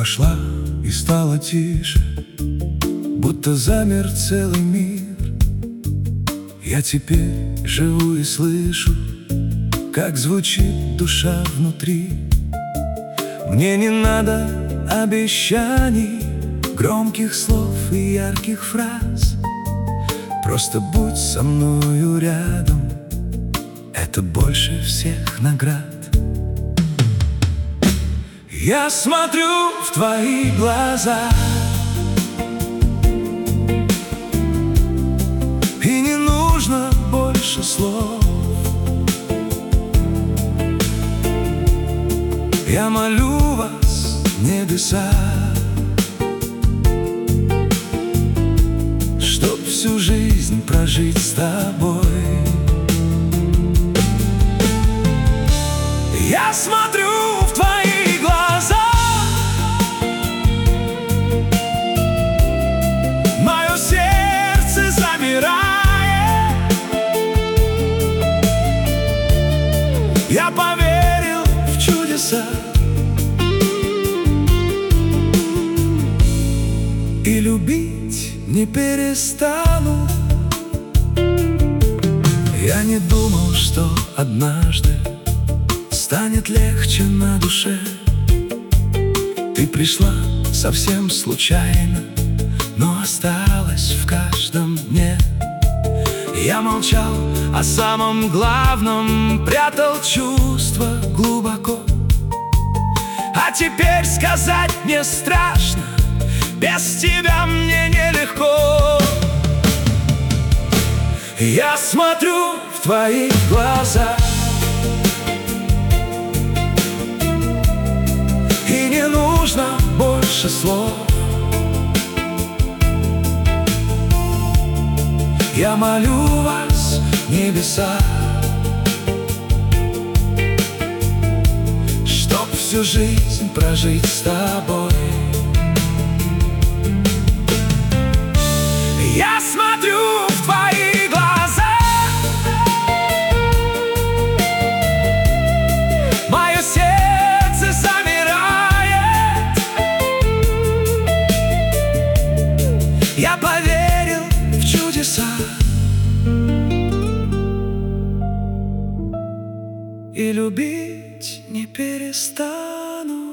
прошла и стало тише, будто замер целый мир. Я теперь живу и слышу, как звучит душа внутри. Мне не надо обещаний, громких слов и ярких фраз. Просто будь со мною рядом, это больше всех наград. Я смотрю в твои глаза, и не нужно больше слов. Я молю вас, небеса, чтоб всю жизнь прожить с тобой. Я смотрю в твои глаза, мое сердце замирает. Я поверил в чудеса и любить не перестану. Я не думал, что однажды станет легче на душе. Ты пришла совсем случайно, но осталась в каждом дне. Я молчал о самом главном, прятал чувства глубоко. А теперь сказать мне страшно, без тебя мне нелегко. Я смотрю в твои глаза, и не нужно больше слов. Я молю вас, небеса, чтоб всю жизнь прожить с тобой. Я смотрю в твои глаза, мое сердце замирает. Я поверил в чудеса и любить не перестану.